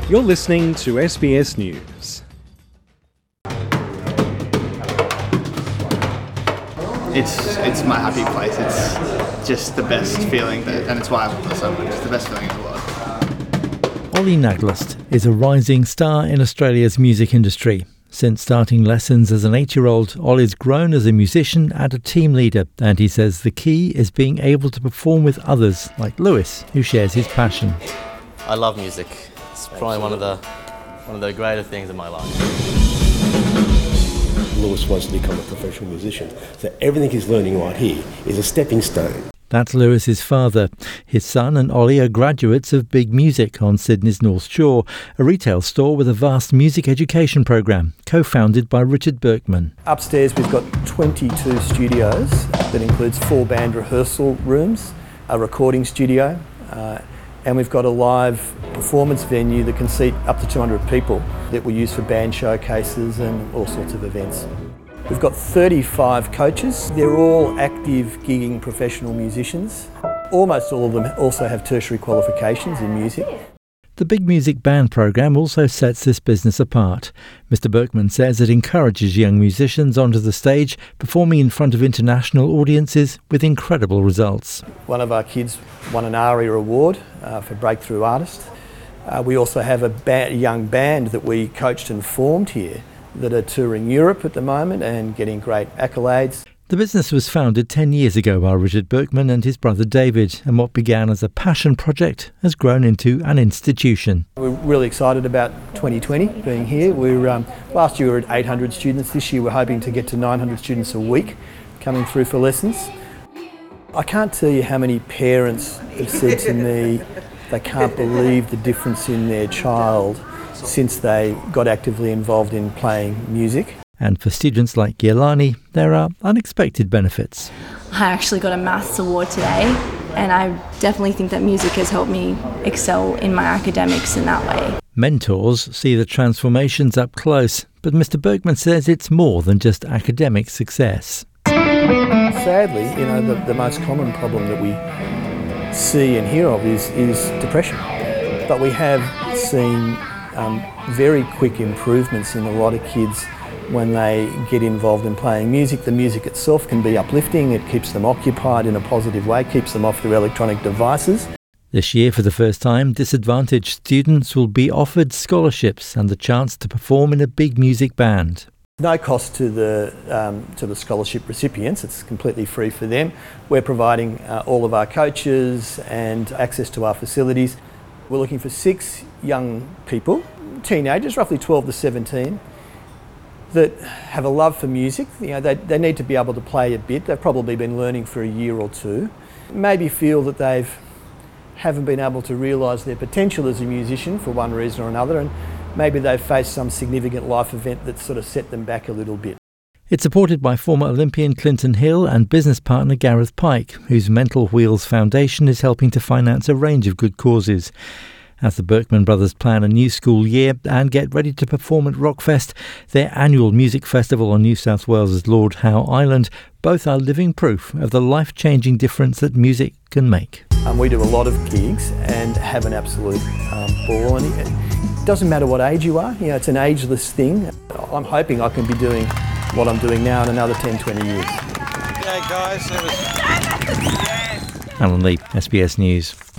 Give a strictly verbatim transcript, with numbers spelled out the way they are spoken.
You're listening to S B S News. It's it's my happy place. It's just the best feeling, that, and it's why I love it so much. It's the best feeling in the world. Ollie Naglist is a rising star in Australia's music industry. Since starting lessons as an eight-year-old, Ollie's grown as a musician and a team leader, and he says the key is being able to perform with others like Lewis, who shares his passion. I love music. It's probably one of the one of the greater things in my life. Lewis wants to become a professional musician, so everything he's learning right here is a stepping stone. That's Lewis's father. His son and Ollie are graduates of Big Music on Sydney's North Shore, a retail store with a vast music education program, co-founded by Richard Berkman. Upstairs we've got twenty-two studios. That includes four band rehearsal rooms, a recording studio, uh, and we've got a live performance venue that can seat up to two hundred people that we use for band showcases and all sorts of events. We've got thirty-five coaches. They're all active, gigging professional musicians. Almost all of them also have tertiary qualifications in music. The Big Music Band program also sets this business apart. Mister Berkman says it encourages young musicians onto the stage, performing in front of international audiences with incredible results. One of our kids won an ARIA award uh, for Breakthrough Artist. Uh, we also have a, ba- a young band that we coached and formed here that are touring Europe at the moment and getting great accolades. The business was founded ten years ago by Richard Berkman and his brother David, and what began as a passion project has grown into an institution. We're really excited about twenty twenty being here. We're um, last year we were at eight hundred students. This year we're hoping to get to nine hundred students a week coming through for lessons. I can't tell you how many parents have said to me they can't believe the difference in their child since they got actively involved in playing music. And for students like Giolani, there are unexpected benefits. I actually got a maths award today, and I definitely think that music has helped me excel in my academics in that way. Mentors see the transformations up close, but Mister Berkman says it's more than just academic success. Sadly, you know, the, the most common problem that we see and hear of is, is depression. But we have seen um, very quick improvements in a lot of kids when they get involved in playing music. The music itself can be uplifting, it keeps them occupied in a positive way, keeps them off their electronic devices. This year, for the first time, disadvantaged students will be offered scholarships and the chance to perform in a big music band. No cost to the um, to the scholarship recipients, it's completely free for them. We're providing uh, all of our coaches and access to our facilities. We're looking for six young people, teenagers, roughly twelve to seventeen, that have a love for music. You know, they, they need to be able to play a bit. They've probably been learning for a year or two. Maybe feel that they haven't been able to realise their potential as a musician for one reason or another, and maybe they've faced some significant life event that sort of set them back a little bit. It's supported by former Olympian Clinton Hill and business partner Gareth Pike, whose Mental Wheels Foundation is helping to finance a range of good causes. As the Berkman brothers plan a new school year and get ready to perform at Rockfest, their annual music festival on New South Wales' Lord Howe Island, both are living proof of the life-changing difference that music can make. Um, we do a lot of gigs and have an absolute um, ball, and it doesn't matter what age you are, you know, it's an ageless thing. I'm hoping I can be doing what I'm doing now in another ten, twenty years. Okay guys, that was... Alan Lee, S B S News.